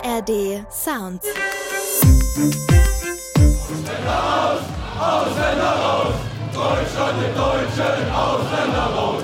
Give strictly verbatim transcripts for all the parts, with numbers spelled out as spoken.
R D Sounds. Ausländer raus! Ausländer raus! Deutschland den Deutschen! Ausländer raus!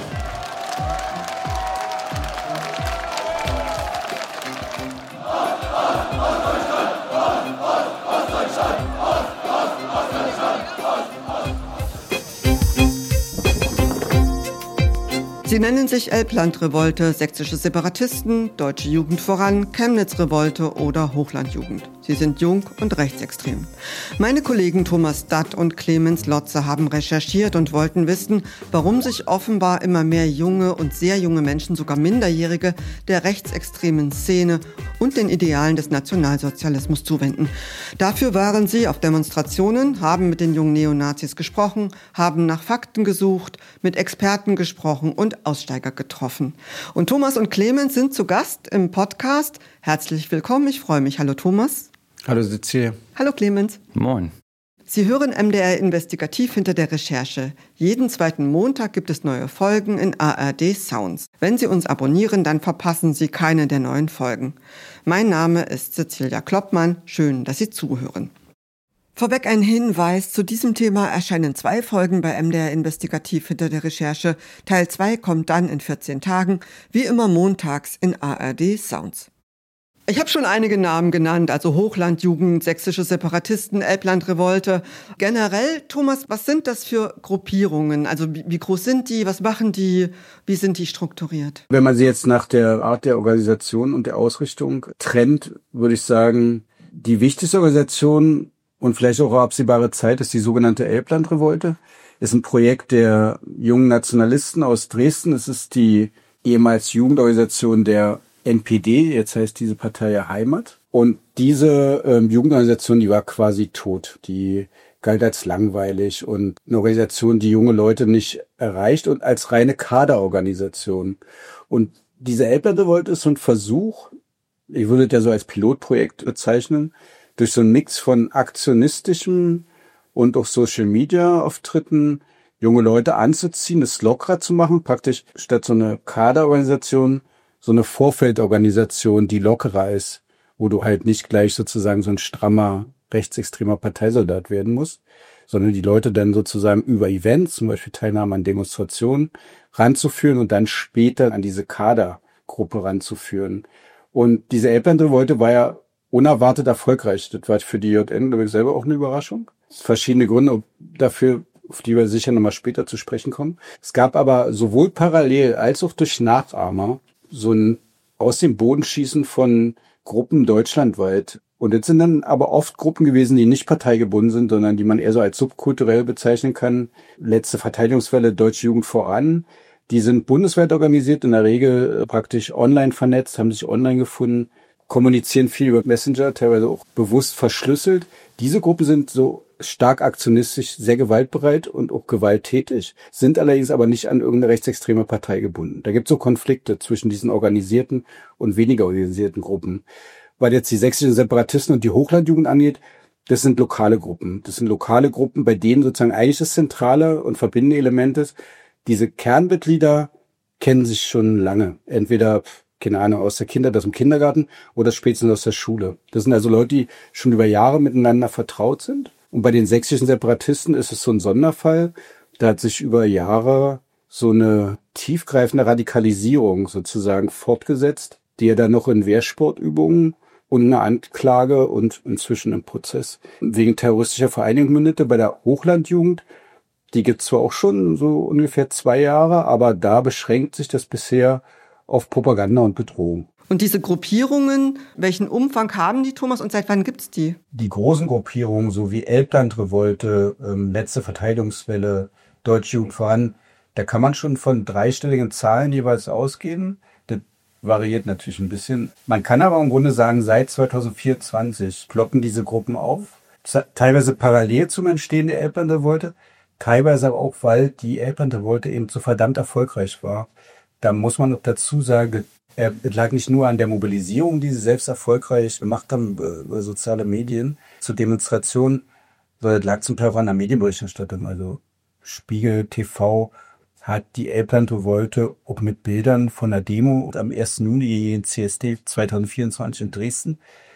Sie nennen sich Elblandrevolte, sächsische Separatisten, Deutsche Jugend voran, Chemnitz-Revolte oder Hochlandjugend. Sie sind jung und rechtsextrem. Meine Kollegen Thomas Datt und Clemens Lotze haben recherchiert und wollten wissen, warum sich offenbar immer mehr junge und sehr junge Menschen, sogar Minderjährige, der rechtsextremen Szene und den Idealen des Nationalsozialismus zuwenden. Dafür waren sie auf Demonstrationen, haben mit den jungen Neonazis gesprochen, haben nach Fakten gesucht, mit Experten gesprochen und Aussteiger getroffen. Und Thomas und Clemens sind zu Gast im Podcast. Herzlich willkommen, ich freue mich. Hallo Thomas. Hallo Cecilia. Hallo Clemens. Moin. Sie hören M D R Investigativ hinter der Recherche. Jeden zweiten Montag gibt es neue Folgen in A R D Sounds. Wenn Sie uns abonnieren, dann verpassen Sie keine der neuen Folgen. Mein Name ist Cecilia Kloppmann. Schön, dass Sie zuhören. Vorweg ein Hinweis, zu diesem Thema erscheinen zwei Folgen bei M D R Investigativ hinter der Recherche. Teil zwei kommt dann in vierzehn Tagen, wie immer montags in A R D Sounds. Ich habe schon einige Namen genannt, also Hochlandjugend, sächsische Separatisten, Elblandrevolte. Generell, Thomas, was sind das für Gruppierungen? Also wie, wie groß sind die, was machen die, wie sind die strukturiert? Wenn man sie jetzt nach der Art der Organisation und der Ausrichtung trennt, würde ich sagen, die wichtigste Organisation und vielleicht auch auf absehbare Zeit ist die sogenannte Elblandrevolte. Ist ein Projekt der jungen Nationalisten aus Dresden. Es ist die ehemals Jugendorganisation der N P D, jetzt heißt diese Partei ja Heimat. Und diese ähm, Jugendorganisation, die war quasi tot. Die galt als langweilig und eine Organisation, die junge Leute nicht erreicht und als reine Kaderorganisation. Und diese Elblandrevolte ist so ein Versuch, ich würde das ja so als Pilotprojekt bezeichnen, durch so einen Mix von aktionistischem und auch Social-Media-Auftritten junge Leute anzuziehen, es lockerer zu machen, praktisch statt so eine Kaderorganisation so eine Vorfeldorganisation, die lockerer ist, wo du halt nicht gleich sozusagen so ein strammer, rechtsextremer Parteisoldat werden musst, sondern die Leute dann sozusagen über Events, zum Beispiel Teilnahme an Demonstrationen, ranzuführen und dann später an diese Kadergruppe ranzuführen. Und diese Elblandrevolte war ja unerwartet erfolgreich. Das war für die J N, glaube ich, selber auch eine Überraschung. Es gibt verschiedene Gründe dafür, auf die wir sicher nochmal später zu sprechen kommen. Es gab aber sowohl parallel als auch durch Nachahmer so ein aus dem Boden schießen von Gruppen deutschlandweit. Und das sind dann aber oft Gruppen gewesen, die nicht parteigebunden sind, sondern die man eher so als subkulturell bezeichnen kann. Letzte Verteidigungswelle, Deutsche Jugend voran. Die sind bundesweit organisiert, in der Regel praktisch online vernetzt, haben sich online gefunden, kommunizieren viel über Messenger, teilweise auch bewusst verschlüsselt. Diese Gruppen sind so stark aktionistisch, sehr gewaltbereit und auch gewalttätig, sind allerdings aber nicht an irgendeine rechtsextreme Partei gebunden. Da gibt es so Konflikte zwischen diesen organisierten und weniger organisierten Gruppen. Weil jetzt die sächsischen Separatisten und die Hochlandjugend angeht, das sind lokale Gruppen. Das sind lokale Gruppen, bei denen sozusagen eigentlich das zentrale und verbindende Element ist, diese Kernmitglieder kennen sich schon lange. Entweder, keine Ahnung, aus der Kindheit, aus dem Kindergarten oder spätestens aus der Schule. Das sind also Leute, die schon über Jahre miteinander vertraut sind. Und bei den sächsischen Separatisten ist es so ein Sonderfall. Da hat sich über Jahre so eine tiefgreifende Radikalisierung sozusagen fortgesetzt, die ja dann noch in Wehrsportübungen und eine Anklage und inzwischen im Prozess wegen terroristischer Vereinigung mündete. Bei der Hochlandjugend, die gibt es zwar auch schon so ungefähr zwei Jahre, aber da beschränkt sich das bisher auf Propaganda und Bedrohung. Und diese Gruppierungen, welchen Umfang haben die, Thomas, und seit wann gibt's die? Die großen Gruppierungen, so wie Elblandrevolte, ähm, letzte Verteidigungswelle, Deutsche Jugend voran, da kann man schon von dreistelligen Zahlen jeweils ausgehen. Das variiert natürlich ein bisschen. Man kann aber im Grunde sagen, seit zwanzig vierundzwanzig ploppen diese Gruppen auf. Teilweise parallel zum Entstehen der Elblandrevolte, teilweise aber auch, weil die Elblandrevolte eben so verdammt erfolgreich war. Da muss man noch dazu sagen, es lag nicht nur an der Mobilisierung, die sie selbst erfolgreich gemacht haben über soziale Medien zur Demonstration, sondern es lag zum Teil auch an der Medienberichterstattung. Also Spiegel T V hat die Elblandrevolte auch mit Bildern von der Demo am ersten Juni C S D zwanzig vierundzwanzig in Dresden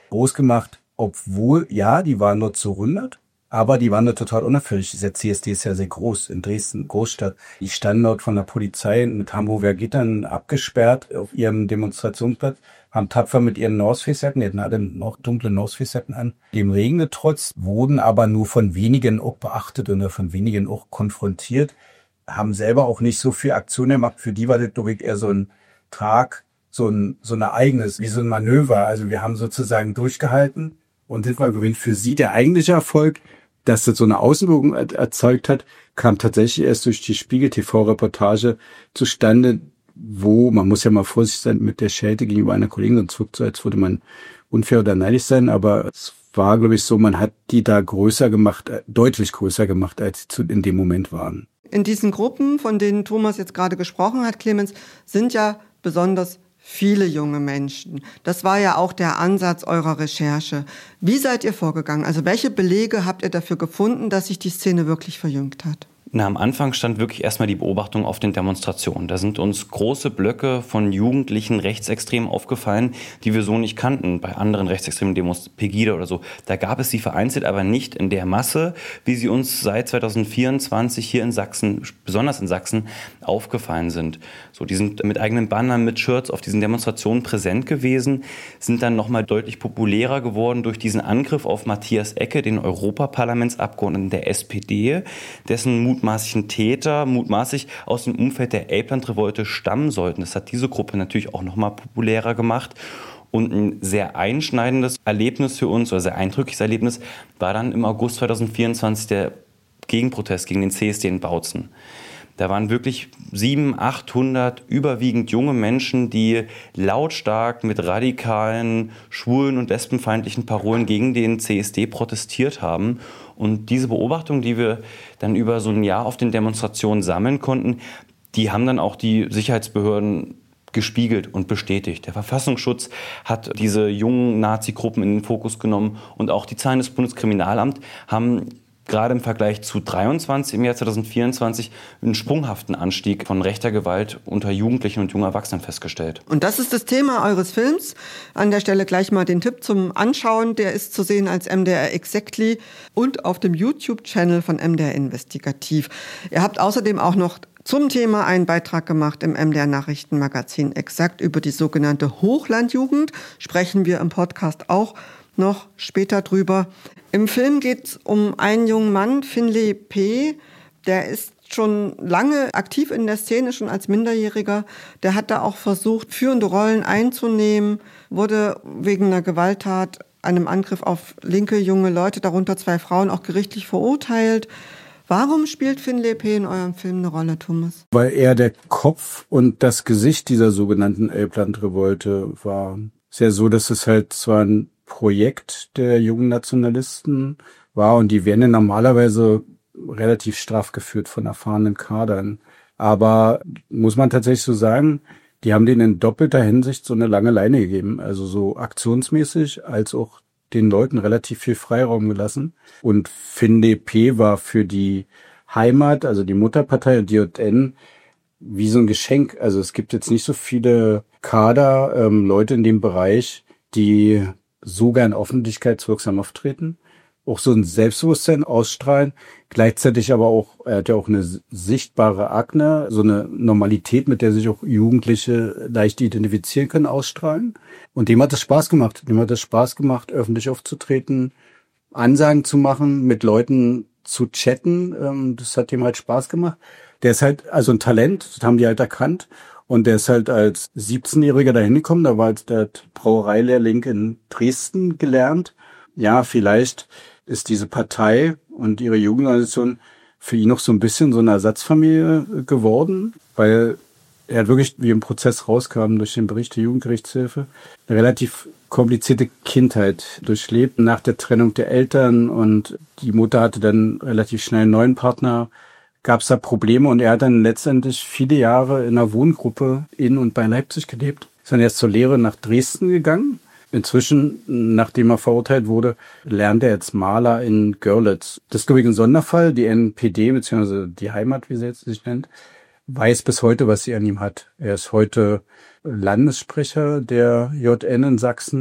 groß gemacht, obwohl, ja, die waren nur zu hundert, aber die waren da total unauffällig. Der C S D ist ja sehr groß in Dresden, Großstadt. Die standen dort von der Polizei mit Hamburger Gittern abgesperrt auf ihrem Demonstrationsplatz, haben tapfer mit ihren North Face Jacken, die hatten alle noch dunkle North Face Jacken an, dem Regen getrotzt, wurden aber nur von wenigen auch beachtet und von wenigen auch konfrontiert, haben selber auch nicht so viel Aktion gemacht. Für die war das, glaube ich, eher so ein Tag, so ein, so ein Ereignis, wie so ein Manöver. Also wir haben sozusagen durchgehalten und das war für sie der eigentliche Erfolg. Dass das so eine Außenwirkung erzeugt hat, kam tatsächlich erst durch die Spiegel-T V-Reportage zustande, wo, man muss ja mal vorsichtig sein mit der Schelte gegenüber einer Kollegin, sonst wirkt so, als würde man unfair oder neidisch sein, aber es war, glaube ich, so, man hat die da größer gemacht, deutlich größer gemacht, als sie in dem Moment waren. In diesen Gruppen, von denen Thomas jetzt gerade gesprochen hat, Clemens, sind ja besonders viele junge Menschen. Das war ja auch der Ansatz eurer Recherche. Wie seid ihr vorgegangen? Also welche Belege habt ihr dafür gefunden, dass sich die Szene wirklich verjüngt hat? Na, am Anfang stand wirklich erstmal die Beobachtung auf den Demonstrationen. Da sind uns große Blöcke von jugendlichen Rechtsextremen aufgefallen, die wir so nicht kannten bei anderen rechtsextremen Demos, Pegida oder so. Da gab es sie vereinzelt, aber nicht in der Masse, wie sie uns seit zwanzig vierundzwanzig hier in Sachsen, besonders in Sachsen, aufgefallen sind. So, die sind mit eigenen Bannern, mit Shirts auf diesen Demonstrationen präsent gewesen, sind dann nochmal deutlich populärer geworden durch diesen Angriff auf Matthias Ecke, den Europaparlamentsabgeordneten der S P D, dessen Mut mutmaßlichen Täter mutmaßlich aus dem Umfeld der Elbland-Revolte stammen sollten. Das hat diese Gruppe natürlich auch noch mal populärer gemacht. Und ein sehr einschneidendes Erlebnis für uns, oder sehr eindrückliches Erlebnis, war dann im August zwanzig vierundzwanzig der Gegenprotest gegen den C S D in Bautzen. Da waren wirklich siebenhundert, achthundert überwiegend junge Menschen, die lautstark mit radikalen, schwulen- und lesbenfeindlichen Parolen gegen den C S D protestiert haben. Und diese Beobachtung, die wir dann über so ein Jahr auf den Demonstrationen sammeln konnten, die haben dann auch die Sicherheitsbehörden gespiegelt und bestätigt. Der Verfassungsschutz hat diese jungen Nazi-Gruppen in den Fokus genommen und auch die Zahlen des Bundeskriminalamts haben gerade im Vergleich zu dreiundzwanzig im Jahr zwanzig vierundzwanzig einen sprunghaften Anstieg von rechter Gewalt unter Jugendlichen und jungen Erwachsenen festgestellt. Und das ist das Thema eures Films. An der Stelle gleich mal den Tipp zum Anschauen. Der ist zu sehen als M D R Exactly und auf dem YouTube-Channel von M D R Investigativ. Ihr habt außerdem auch noch zum Thema einen Beitrag gemacht im M D R Nachrichtenmagazin Exakt über die sogenannte Hochlandjugend. Sprechen wir im Podcast auch noch später drüber. Im Film geht es um einen jungen Mann, Finlay P., der ist schon lange aktiv in der Szene, schon als Minderjähriger. Der hat da auch versucht, führende Rollen einzunehmen, wurde wegen einer Gewalttat, einem Angriff auf linke junge Leute, darunter zwei Frauen, auch gerichtlich verurteilt. Warum spielt Finlay P. in eurem Film eine Rolle, Thomas? Weil er der Kopf und das Gesicht dieser sogenannten Elbland-Revolte war. Ist ja so, dass es halt zwar ein Projekt der jungen Nationalisten war und die werden ja normalerweise relativ straff geführt von erfahrenen Kadern. Aber muss man tatsächlich so sagen, die haben denen in doppelter Hinsicht so eine lange Leine gegeben, also so aktionsmäßig als auch den Leuten relativ viel Freiraum gelassen. Und Finlay P. war für die Heimat, also die Mutterpartei und die J N, wie so ein Geschenk. Also es gibt jetzt nicht so viele Kader, ähm, Leute in dem Bereich, die so gern öffentlichkeitswirksam auftreten, auch so ein Selbstbewusstsein ausstrahlen, gleichzeitig aber auch, er hat ja auch eine sichtbare Akne, so eine Normalität, mit der sich auch Jugendliche leicht identifizieren können, ausstrahlen. Und dem hat es Spaß gemacht. Dem hat es Spaß gemacht, öffentlich aufzutreten, Ansagen zu machen, mit Leuten zu chatten. Das hat ihm halt Spaß gemacht. Der ist halt also ein Talent, das haben die halt erkannt. Und der ist halt als siebzehnjähriger dahin gekommen, da war als der Brauereilehrling in Dresden gelernt. Ja, vielleicht ist diese Partei und ihre Jugendorganisation für ihn noch so ein bisschen so eine Ersatzfamilie geworden, weil er hat wirklich, wie im Prozess rauskam durch den Bericht der Jugendgerichtshilfe, eine relativ komplizierte Kindheit durchlebt nach der Trennung der Eltern und die Mutter hatte dann relativ schnell einen neuen Partner. Gab es da Probleme und er hat dann letztendlich viele Jahre in einer Wohngruppe in und bei Leipzig gelebt. Ist dann erst zur Lehre nach Dresden gegangen. Inzwischen, nachdem er verurteilt wurde, lernt er jetzt Maler in Görlitz. Das ist, glaube ich, ein Sonderfall. Die N P D, beziehungsweise die Heimat, wie sie jetzt sich nennt, weiß bis heute, was sie an ihm hat. Er ist heute Landessprecher der J N in Sachsen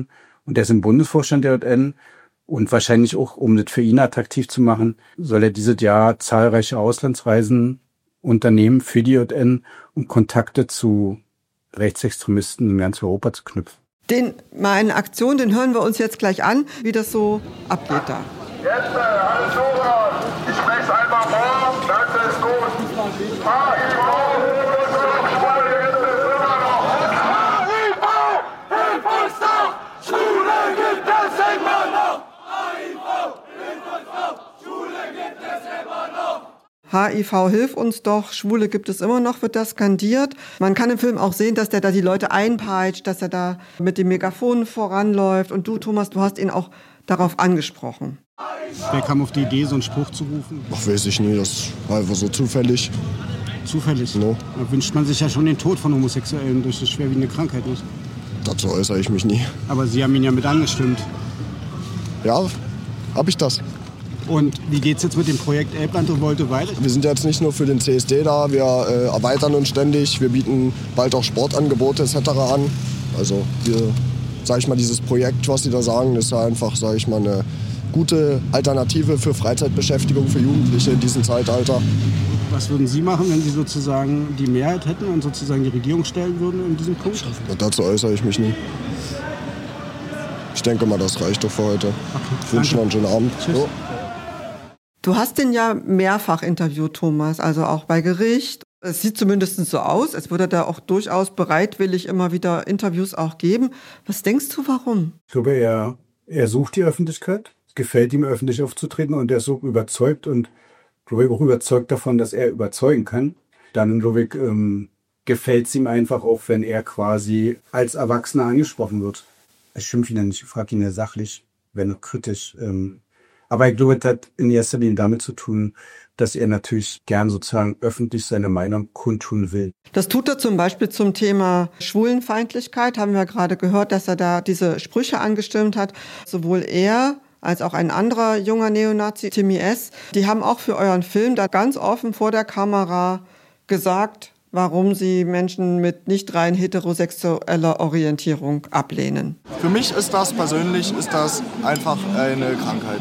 Und der ist im Bundesvorstand der J N. Und wahrscheinlich auch, um das für ihn attraktiv zu machen, soll er dieses Jahr zahlreiche Auslandsreisen unternehmen für die J N, um Kontakte zu Rechtsextremisten in ganz Europa zu knüpfen. Den, mal eine Aktion, den hören wir uns jetzt gleich an, wie das so abgeht da. Jetzt, alles Zuhören. Ich spreche einfach vor, das ist gut. H I V, hilf uns doch, Schwule gibt es immer noch. H I V, hilf uns doch, Schwule gibt es immer noch. H I V, hilf uns doch, Schwule gibt es immer noch. H I V, hilf uns doch, Schwule gibt es immer noch, wird das skandiert. Man kann im Film auch sehen, dass der da die Leute einpeitscht, dass er da mit dem Megafon voranläuft. Und du, Thomas, du hast ihn auch darauf angesprochen. Wer kam auf die Idee, so einen Spruch zu rufen? Ach, weiß ich nie, das war einfach so zufällig. Zufällig? No. Da wünscht man sich ja schon den Tod von Homosexuellen durch eine schwerwiegende Krankheit, nicht? Dazu äußere ich mich nie. Aber Sie haben ihn ja mit angestimmt. Ja, hab ich das. Und wie geht's jetzt mit dem Projekt Elblandrevolte weiter? Wir sind jetzt nicht nur für den C S D da, wir äh, erweitern uns ständig. Wir bieten bald auch Sportangebote et cetera an. Also wir, sag ich mal, dieses Projekt, was Sie da sagen, ist ja einfach, sag ich mal, eine gute Alternative für Freizeitbeschäftigung für Jugendliche in diesem Zeitalter. Was würden Sie machen, wenn Sie sozusagen die Mehrheit hätten und sozusagen die Regierung stellen würden in diesem Punkt? Und dazu äußere ich mich nie. Ich denke mal, das reicht doch für heute. Okay, ich wünsche noch einen schönen Abend. Tschüss. So. Du hast den ja mehrfach interviewt, Thomas, also auch bei Gericht. Es sieht zumindest so aus, als würde er da auch durchaus bereitwillig immer wieder Interviews auch geben. Was denkst du, warum? Ich glaube, er, er sucht die Öffentlichkeit. Es gefällt ihm, öffentlich aufzutreten, und er ist so überzeugt und, glaube ich, auch überzeugt davon, dass er überzeugen kann. Dann, glaube ich, ähm, gefällt es ihm einfach auch, wenn er quasi als Erwachsener angesprochen wird. Ich schimpfe ihn ja nicht, ich frage ihn ja sachlich, wenn auch kritisch. Ähm, aber ich glaube, das hat in erster Linie damit zu tun, dass er natürlich gern sozusagen öffentlich seine Meinung kundtun will. Das tut er zum Beispiel zum Thema Schwulenfeindlichkeit. Haben wir gerade gehört, dass er da diese Sprüche angestimmt hat. Sowohl er als auch ein anderer junger Neonazi, Timmy S., die haben auch für euren Film da ganz offen vor der Kamera gesagt, warum sie Menschen mit nicht rein heterosexueller Orientierung ablehnen. Für mich ist das persönlich ist das einfach eine Krankheit.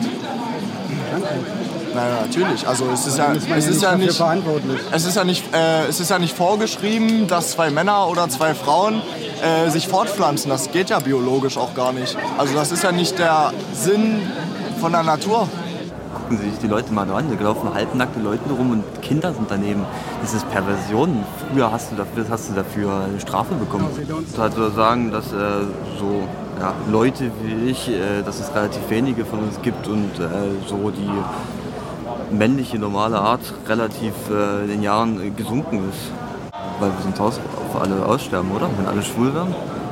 Nein, natürlich. Also es ist ja, es ist ja nicht, es ist ja nicht, äh, es ist ja nicht vorgeschrieben, dass zwei Männer oder zwei Frauen äh, sich fortpflanzen. Das geht ja biologisch auch gar nicht. Also das ist ja nicht der Sinn von der Natur. Gucken Sie sich die Leute mal an, da laufen halbnackte Leute rum und Kinder sind daneben. Das ist Perversion. Früher hast du dafür, hast du dafür eine Strafe bekommen. Also sagen, dass äh, so ja, Leute wie ich, äh, dass es relativ wenige von uns gibt und äh, so die männliche normale Art relativ äh, in den Jahren äh, gesunken ist. Weil wir sonst aus, auf alle aussterben, oder? Wenn alle schwul wären.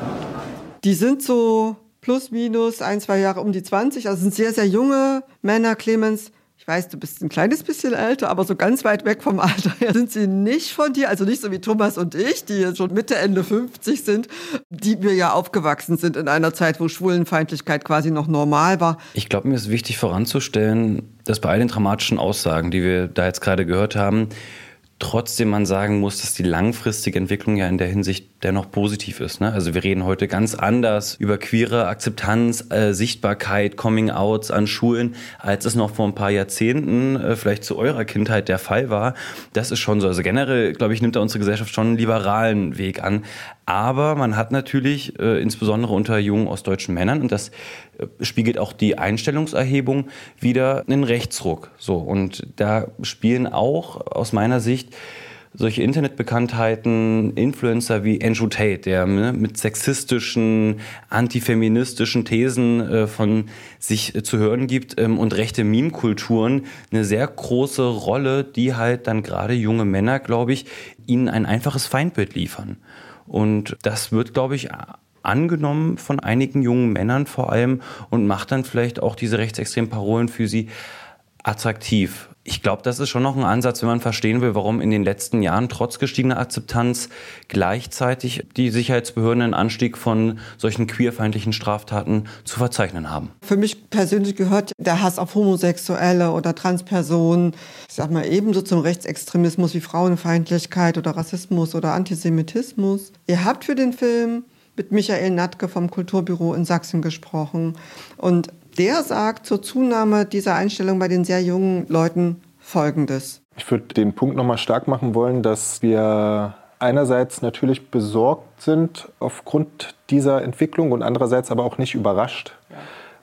Die sind so plus minus ein, zwei Jahre um die zwanzig, also sind sehr, sehr junge Männer. Clemens, ich weiß, du bist ein kleines bisschen älter, aber so ganz weit weg vom Alter her sind sie nicht von dir, also nicht so wie Thomas und ich, die jetzt schon Mitte, Ende fünfzig sind, die wir ja aufgewachsen sind in einer Zeit, wo Schwulenfeindlichkeit quasi noch normal war. Ich glaube, mir ist wichtig voranzustellen, dass bei all den dramatischen Aussagen, die wir da jetzt gerade gehört haben, trotzdem man sagen muss, dass die langfristige Entwicklung ja in der Hinsicht dennoch positiv ist. Ne? Also wir reden heute ganz anders über queere Akzeptanz, äh, Sichtbarkeit, Coming-Outs an Schulen, als es noch vor ein paar Jahrzehnten äh, vielleicht zu eurer Kindheit der Fall war. Das ist schon so. Also generell, glaube ich, nimmt da unsere Gesellschaft schon einen liberalen Weg an. Aber man hat natürlich, äh, insbesondere unter jungen ostdeutschen Männern, und das äh, spiegelt auch die Einstellungserhebung wieder, einen Rechtsruck. So, und da spielen auch aus meiner Sicht solche Internetbekanntheiten, Influencer wie Andrew Tate, der ne, mit sexistischen, antifeministischen Thesen äh, von sich äh, zu hören gibt, ähm, und rechte Meme-Kulturen eine sehr große Rolle, die halt dann gerade junge Männer, glaube ich, ihnen ein einfaches Feindbild liefern. Und das wird, glaube ich, angenommen von einigen jungen Männern vor allem und macht dann vielleicht auch diese rechtsextremen Parolen für sie attraktiv. Ich glaube, das ist schon noch ein Ansatz, wenn man verstehen will, warum in den letzten Jahren trotz gestiegener Akzeptanz gleichzeitig die Sicherheitsbehörden einen Anstieg von solchen queerfeindlichen Straftaten zu verzeichnen haben. Für mich persönlich gehört der Hass auf Homosexuelle oder Transpersonen, ich sag mal, ebenso zum Rechtsextremismus wie Frauenfeindlichkeit oder Rassismus oder Antisemitismus. Ihr habt für den Film mit Michael Natke vom Kulturbüro in Sachsen gesprochen. Und der sagt zur Zunahme dieser Einstellung bei den sehr jungen Leuten Folgendes. Ich würde den Punkt nochmal stark machen wollen, dass wir einerseits natürlich besorgt sind aufgrund dieser Entwicklung und andererseits aber auch nicht überrascht. Ja.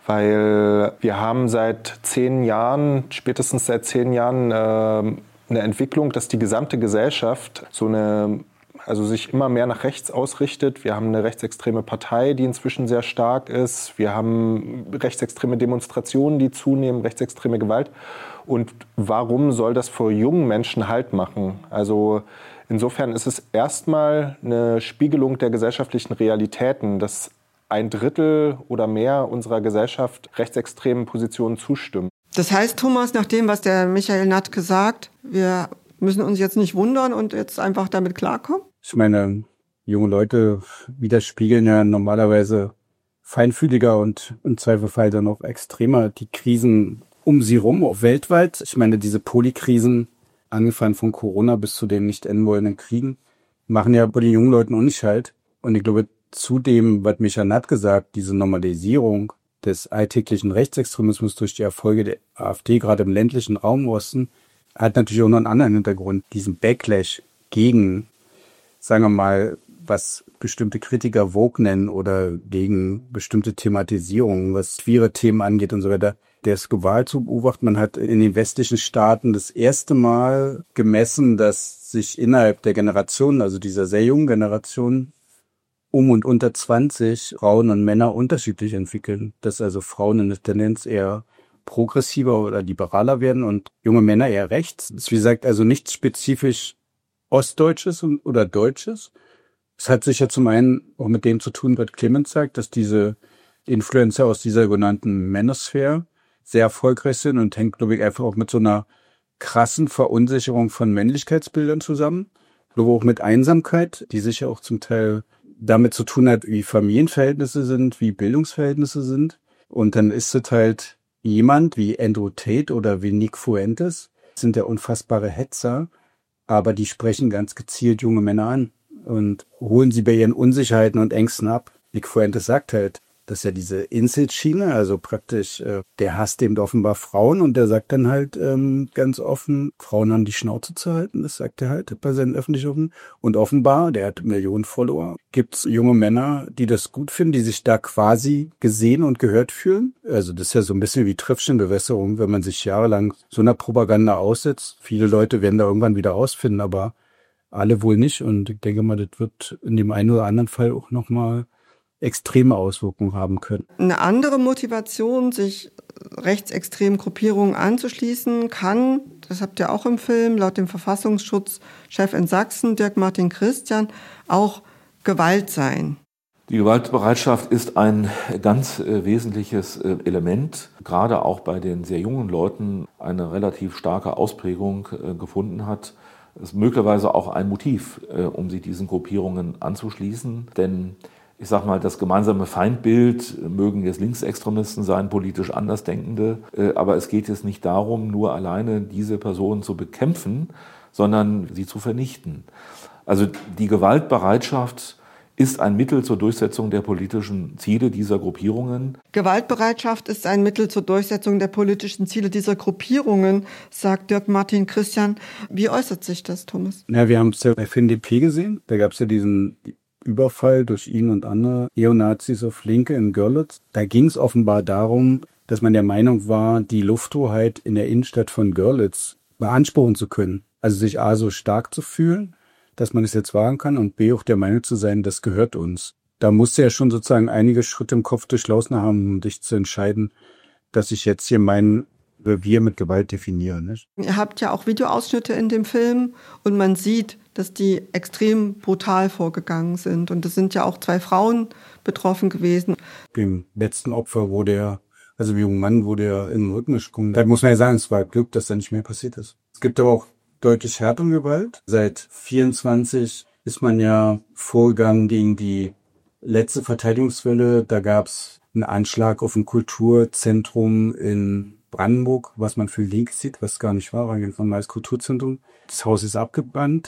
Weil wir haben seit zehn Jahren, spätestens seit zehn Jahren, äh, eine Entwicklung, dass die gesamte Gesellschaft so eine, also sich immer mehr nach rechts ausrichtet. Wir haben eine rechtsextreme Partei, die inzwischen sehr stark ist. Wir haben rechtsextreme Demonstrationen, die zunehmen, rechtsextreme Gewalt. Und warum soll das vor jungen Menschen Halt machen? Also insofern ist es erstmal eine Spiegelung der gesellschaftlichen Realitäten, dass ein Drittel oder mehr unserer Gesellschaft rechtsextremen Positionen zustimmen. Das heißt, Thomas, nach dem, was der Michael Natke sagt, wir müssen uns jetzt nicht wundern und jetzt einfach damit klarkommen? Ich meine, junge Leute widerspiegeln ja normalerweise feinfühliger und im Zweifelfall dann auch extremer die Krisen um sie rum, auch weltweit. Ich meine, diese Polykrisen, angefangen von Corona bis zu den nicht enden wollenden Kriegen, machen ja bei den jungen Leuten auch nicht Halt. Und ich glaube, zudem, was Michael Natke sagt, diese Normalisierung des alltäglichen Rechtsextremismus durch die Erfolge der AfD, gerade im ländlichen Raum Osten, hat natürlich auch noch einen anderen Hintergrund. Diesen Backlash gegen, sagen wir mal, was bestimmte Kritiker Woke nennen oder gegen bestimmte Thematisierungen, was queere Themen angeht und so weiter. Der ist global zu beobachten. Man hat in den westlichen Staaten das erste Mal gemessen, dass sich innerhalb der Generation, also dieser sehr jungen Generation, um und unter zwanzig Frauen und Männer unterschiedlich entwickeln. Dass also Frauen in der Tendenz eher progressiver oder liberaler werden und junge Männer eher rechts. Das ist, wie gesagt, also nichts spezifisch Ostdeutsches oder Deutsches. Es hat sicher zum einen auch mit dem zu tun, was Clemens sagt, dass diese Influencer aus dieser genannten Manosphere sehr erfolgreich sind und hängt, glaube ich, einfach auch mit so einer krassen Verunsicherung von Männlichkeitsbildern zusammen. Ich glaube auch mit Einsamkeit, die sicher auch zum Teil damit zu tun hat, wie Familienverhältnisse sind, wie Bildungsverhältnisse sind. Und dann ist es halt jemand wie Andrew Tate oder wie Nick Fuentes, sind ja unfassbare Hetzer, aber die sprechen ganz gezielt junge Männer an und holen sie bei ihren Unsicherheiten und Ängsten ab. Nick Fuentes sagt halt, dass ja diese Incel-Schiene, also praktisch, äh, der hasst eben offenbar Frauen und der sagt dann halt ähm, ganz offen, Frauen an die Schnauze zu halten, das sagt er halt bei seinen öffentlichen. Und offenbar, der hat Millionen Follower, gibt's junge Männer, die das gut finden, die sich da quasi gesehen und gehört fühlen. Also das ist ja so ein bisschen wie Tröpfchenbewässerung, wenn man sich jahrelang so einer Propaganda aussetzt. Viele Leute werden da irgendwann wieder ausfinden, aber alle wohl nicht. Und ich denke mal, das wird in dem einen oder anderen Fall auch nochmal extreme Auswirkungen haben können. Eine andere Motivation, sich rechtsextremen Gruppierungen anzuschließen, kann, das habt ihr auch im Film, laut dem Verfassungsschutzchef in Sachsen, Dirk-Martin Christian, auch Gewalt sein. Die Gewaltbereitschaft ist ein ganz äh, wesentliches äh, Element, gerade auch bei den sehr jungen Leuten eine relativ starke Ausprägung äh, gefunden hat. Es ist möglicherweise auch ein Motiv, äh, um sich diesen Gruppierungen anzuschließen, denn ich sag mal, das gemeinsame Feindbild mögen jetzt Linksextremisten sein, politisch Andersdenkende, aber es geht jetzt nicht darum, nur alleine diese Personen zu bekämpfen, sondern sie zu vernichten. Also die Gewaltbereitschaft ist ein Mittel zur Durchsetzung der politischen Ziele dieser Gruppierungen. Gewaltbereitschaft ist ein Mittel zur Durchsetzung der politischen Ziele dieser Gruppierungen, sagt Dirk-Martin Christian. Wie äußert sich das, Thomas? Ja, wir haben es ja bei F N D P gesehen. Da gab es ja diesen Überfall durch ihn und andere Neonazis auf Linke in Görlitz. Da ging es offenbar darum, dass man der Meinung war, die Lufthoheit in der Innenstadt von Görlitz beanspruchen zu können. Also sich A, so stark zu fühlen, dass man es jetzt wagen kann und B, auch der Meinung zu sein, das gehört uns. Da musste er schon sozusagen einige Schritte im Kopf durchlaufen haben, um sich zu entscheiden, dass ich jetzt hier mein Revier mit Gewalt definiere. Nicht? Ihr habt ja auch Videoausschnitte in dem Film und man sieht, dass die extrem brutal vorgegangen sind. Und es sind ja auch zwei Frauen betroffen gewesen. Dem letzten Opfer wurde er, also wie junger Mann, wurde er in den Rücken gesprungen. Da muss man ja sagen, es war Glück, dass da nicht mehr passiert ist. Es gibt aber auch deutlich härtere Gewalt. Seit vierundzwanzig ist man ja vorgegangen gegen die letzte Verteidigungswelle. Da gab es einen Anschlag auf ein Kulturzentrum in Brandenburg, was man für links sieht, was gar nicht war, ein normales Kulturzentrum. Das Haus ist abgebrannt.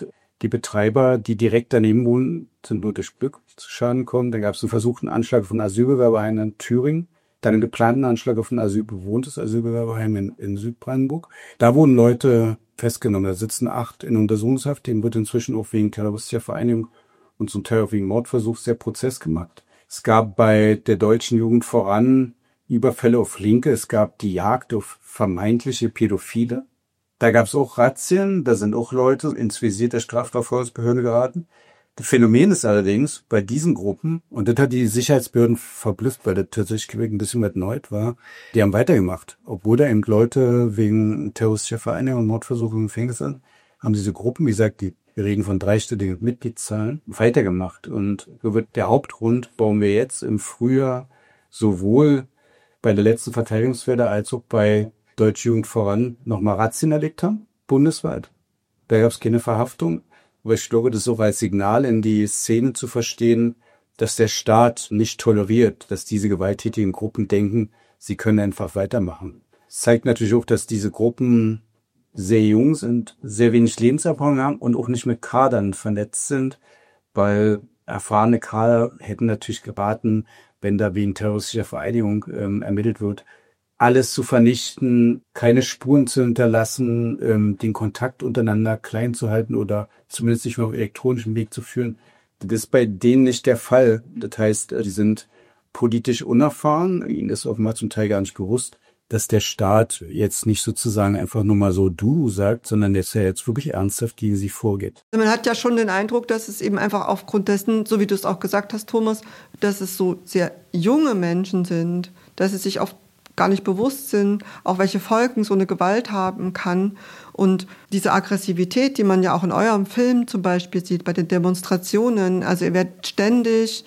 Die Betreiber, die direkt daneben wohnen, sind nur durch Glück zu Schaden gekommen. Dann gab es einen versuchten Anschlag von Asylbewerberheim in Thüringen. Dann einen geplanten Anschlag auf ein asylbewohntes Asylbewerberheim in, in Südbrandenburg. Da wurden Leute festgenommen. Da sitzen acht in Untersuchungshaft. Dem wird inzwischen auch wegen terroristischer Vereinigung und zum Teil auch wegen Mordversuchs der Prozess gemacht. Es gab bei der deutschen Jugend voran Überfälle auf Linke. Es gab die Jagd auf vermeintliche Pädophile. Da gab es auch Razzien. Da sind auch Leute ins Visier der Strafverfolgungsbehörde geraten. Das Phänomen ist allerdings bei diesen Gruppen, und das hat die Sicherheitsbehörden verblüfft, weil das tatsächlich ein bisschen was neu war, die haben weitergemacht. Obwohl da eben Leute wegen terroristischer Vereinigung und Mordversuche im Gefängnis sind, haben diese Gruppen, wie gesagt, die, wir reden von dreistelligen Mitgliedszahlen, weitergemacht. Und so wird der Hauptgrund, warum wir jetzt im Frühjahr sowohl bei der letzten Verteidigungswelle als auch bei Deutsche Jugend voran nochmal Razzien erlegt haben, bundesweit. Da gab es keine Verhaftung. Aber ich glaube, das ist auch als Signal in die Szene zu verstehen, dass der Staat nicht toleriert, dass diese gewalttätigen Gruppen denken, sie können einfach weitermachen. Es zeigt natürlich auch, dass diese Gruppen sehr jung sind, sehr wenig Lebenserfahrung haben und auch nicht mit Kadern vernetzt sind, weil erfahrene Kader hätten natürlich geraten, wenn da wegen terroristischer Vereinigung ähm, ermittelt wird, alles zu vernichten, keine Spuren zu hinterlassen, ähm, den Kontakt untereinander klein zu halten oder zumindest nicht mehr auf elektronischen Weg zu führen. Das ist bei denen nicht der Fall. Das heißt, die sind politisch unerfahren. Ihnen ist offenbar zum Teil gar nicht bewusst, dass der Staat jetzt nicht sozusagen einfach nur mal so du sagt, sondern dass er jetzt wirklich ernsthaft gegen sie vorgeht. Man hat ja schon den Eindruck, dass es eben einfach aufgrund dessen, so wie du es auch gesagt hast, Thomas, dass es so sehr junge Menschen sind, dass sie sich oft gar nicht bewusst sind, auch welche Folgen so eine Gewalt haben kann. Und diese Aggressivität, die man ja auch in eurem Film zum Beispiel sieht, bei den Demonstrationen, also ihr werdet ständig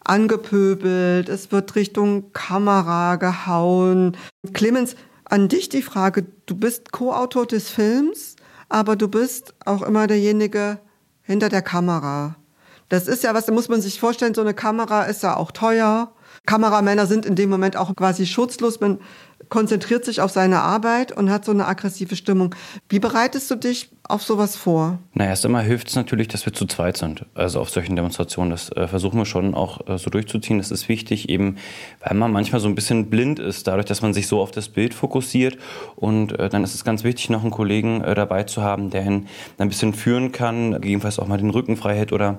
angepöbelt, es wird Richtung Kamera gehauen. Clemens, an dich die Frage, du bist Co-Autor des Films, aber du bist auch immer derjenige hinter der Kamera. Das ist ja was, da muss man sich vorstellen, so eine Kamera ist ja auch teuer. Kameramänner sind in dem Moment auch quasi schutzlos. Man konzentriert sich auf seine Arbeit und hat so eine aggressive Stimmung. Wie bereitest du dich auf sowas vor? Na, erst einmal hilft es natürlich, dass wir zu zweit sind. Also auf solchen Demonstrationen. Das äh, versuchen wir schon auch äh, so durchzuziehen. Das ist wichtig, eben weil man manchmal so ein bisschen blind ist, dadurch, dass man sich so auf das Bild fokussiert. Und äh, dann ist es ganz wichtig, noch einen Kollegen äh, dabei zu haben, der ihn ein bisschen führen kann, gegebenenfalls auch mal den Rücken frei hält oder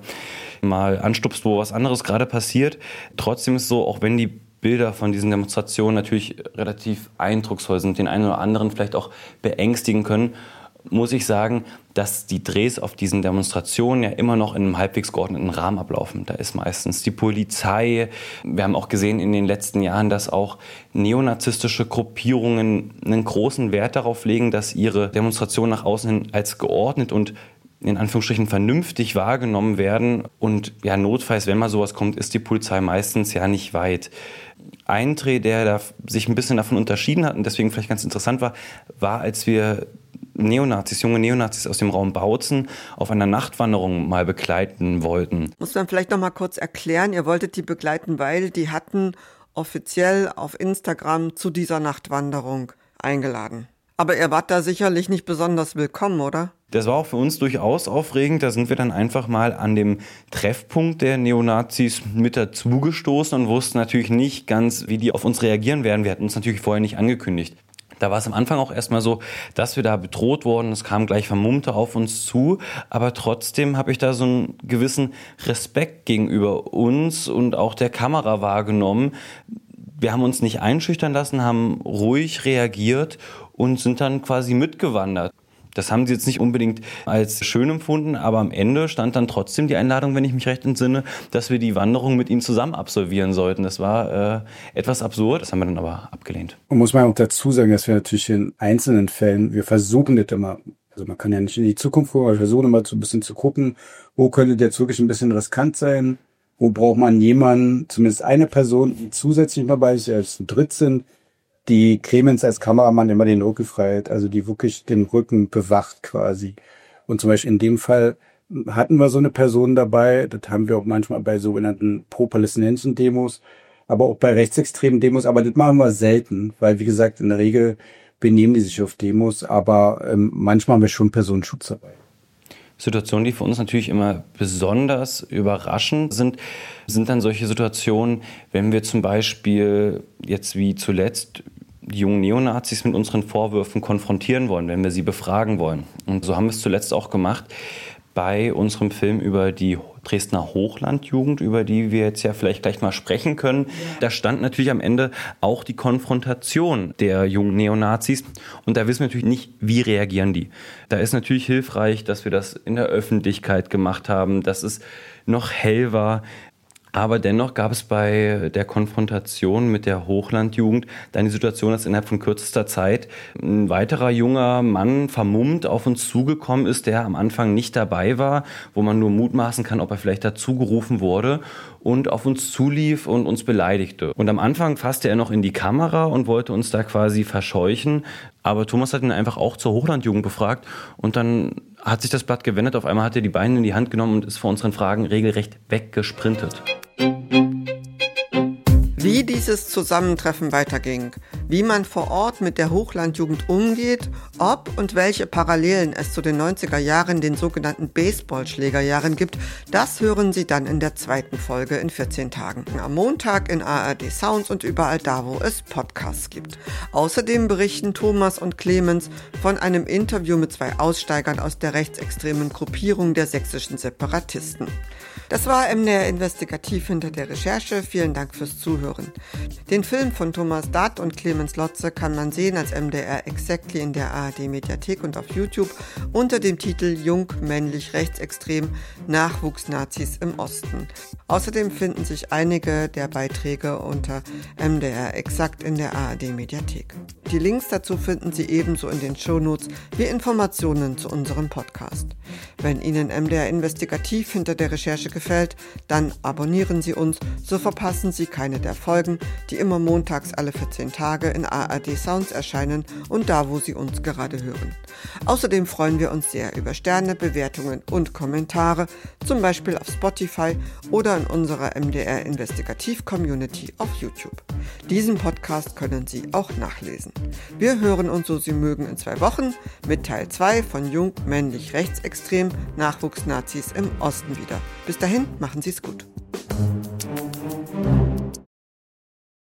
mal anstupst, wo was anderes gerade passiert. Trotzdem ist es so, auch wenn die Bilder von diesen Demonstrationen natürlich relativ eindrucksvoll sind, den einen oder anderen vielleicht auch beängstigen können, muss ich sagen, dass die Drehs auf diesen Demonstrationen ja immer noch in einem halbwegs geordneten Rahmen ablaufen. Da ist meistens die Polizei. Wir haben auch gesehen in den letzten Jahren, dass auch neonazistische Gruppierungen einen großen Wert darauf legen, dass ihre Demonstrationen nach außen hin als geordnet und in Anführungsstrichen vernünftig wahrgenommen werden. Und ja, notfalls, wenn mal sowas kommt, ist die Polizei meistens ja nicht weit. Ein Dreh, der da sich ein bisschen davon unterschieden hat und deswegen vielleicht ganz interessant war, war, als wir Neonazis, junge Neonazis aus dem Raum Bautzen auf einer Nachtwanderung mal begleiten wollten. Muss man vielleicht noch mal kurz erklären, ihr wolltet die begleiten, weil die hatten offiziell auf Instagram zu dieser Nachtwanderung eingeladen. Aber ihr wart da sicherlich nicht besonders willkommen, oder? Das war auch für uns durchaus aufregend. Da sind wir dann einfach mal an dem Treffpunkt der Neonazis mit dazugestoßen und wussten natürlich nicht ganz, wie die auf uns reagieren werden. Wir hatten uns natürlich vorher nicht angekündigt. Da war es am Anfang auch erstmal so, dass wir da bedroht wurden. Es kamen gleich Vermummte auf uns zu. Aber trotzdem habe ich da so einen gewissen Respekt gegenüber uns und auch der Kamera wahrgenommen. Wir haben uns nicht einschüchtern lassen, haben ruhig reagiert und sind dann quasi mitgewandert. Das haben sie jetzt nicht unbedingt als schön empfunden, aber am Ende stand dann trotzdem die Einladung, wenn ich mich recht entsinne, dass wir die Wanderung mit ihnen zusammen absolvieren sollten. Das war äh, etwas absurd, das haben wir dann aber abgelehnt. Und muss man auch dazu sagen, dass wir natürlich in einzelnen Fällen, wir versuchen das immer, also man kann ja nicht in die Zukunft gucken, aber wir versuchen immer so ein bisschen zu gucken, wo könnte der jetzt wirklich ein bisschen riskant sein, wo braucht man jemanden, zumindest eine Person, die zusätzlich mal bei sich als zu dritt sind, die Clemens als Kameramann immer den Rücken frei hält, also die wirklich den Rücken bewacht quasi. Und zum Beispiel in dem Fall hatten wir so eine Person dabei, das haben wir auch manchmal bei sogenannten pro-palästinensischen Demos, aber auch bei rechtsextremen Demos, aber das machen wir selten, weil wie gesagt, in der Regel benehmen die sich auf Demos, aber ähm, manchmal haben wir schon Personenschutz dabei. Situationen, die für uns natürlich immer besonders überraschend sind, sind dann solche Situationen, wenn wir zum Beispiel jetzt wie zuletzt die jungen Neonazis mit unseren Vorwürfen konfrontieren wollen, wenn wir sie befragen wollen. Und so haben wir es zuletzt auch gemacht bei unserem Film über die Dresdner Hochlandjugend, über die wir jetzt ja vielleicht gleich mal sprechen können. Ja. Da stand natürlich am Ende auch die Konfrontation der jungen Neonazis. Und da wissen wir natürlich nicht, wie reagieren die. Da ist natürlich hilfreich, dass wir das in der Öffentlichkeit gemacht haben, dass es noch hell war. Aber dennoch gab es bei der Konfrontation mit der Hochlandjugend dann die Situation, dass innerhalb von kürzester Zeit ein weiterer junger Mann vermummt auf uns zugekommen ist, der am Anfang nicht dabei war, wo man nur mutmaßen kann, ob er vielleicht dazu gerufen wurde und auf uns zulief und uns beleidigte. Und am Anfang fasste er noch in die Kamera und wollte uns da quasi verscheuchen. Aber Thomas hat ihn einfach auch zur Hochlandjugend befragt und dann hat sich das Blatt gewendet. Auf einmal hat er die Beine in die Hand genommen und ist vor unseren Fragen regelrecht weggesprintet. Wie dieses Zusammentreffen weiterging, wie man vor Ort mit der Hochlandjugend umgeht, ob und welche Parallelen es zu den neunziger Jahren, den sogenannten Baseballschlägerjahren gibt, das hören Sie dann in der zweiten Folge in vierzehn Tagen. Am Montag in A R D Sounds und überall da, wo es Podcasts gibt. Außerdem berichten Thomas und Clemens von einem Interview mit zwei Aussteigern aus der rechtsextremen Gruppierung der sächsischen Separatisten. Das war M D R Investigativ hinter der Recherche. Vielen Dank fürs Zuhören. Den Film von Thomas Datt und Clemens Lotze kann man sehen als M D R Exactly in der A R D Mediathek und auf YouTube unter dem Titel Jung, männlich, rechtsextrem, Nachwuchsnazis im Osten. Außerdem finden sich einige der Beiträge unter M D R Exakt in der A R D Mediathek. Die Links dazu finden Sie ebenso in den Shownotes wie Informationen zu unserem Podcast. Wenn Ihnen M D R Investigativ hinter der Recherche gefällt, dann abonnieren Sie uns, so verpassen Sie keine der Folgen, die immer montags alle vierzehn Tage in A R D Sounds erscheinen und da, wo Sie uns gerade hören. Außerdem freuen wir uns sehr über Sterne, Bewertungen und Kommentare, zum Beispiel auf Spotify oder in unserer M D R Investigativ Community auf YouTube. Diesen Podcast können Sie auch nachlesen. Wir hören uns, so Sie mögen, in zwei Wochen mit Teil zwei von Jung, männlich, rechtsextrem, Nachwuchsnazis im Osten wieder. Bis dahin, machen Sie es gut.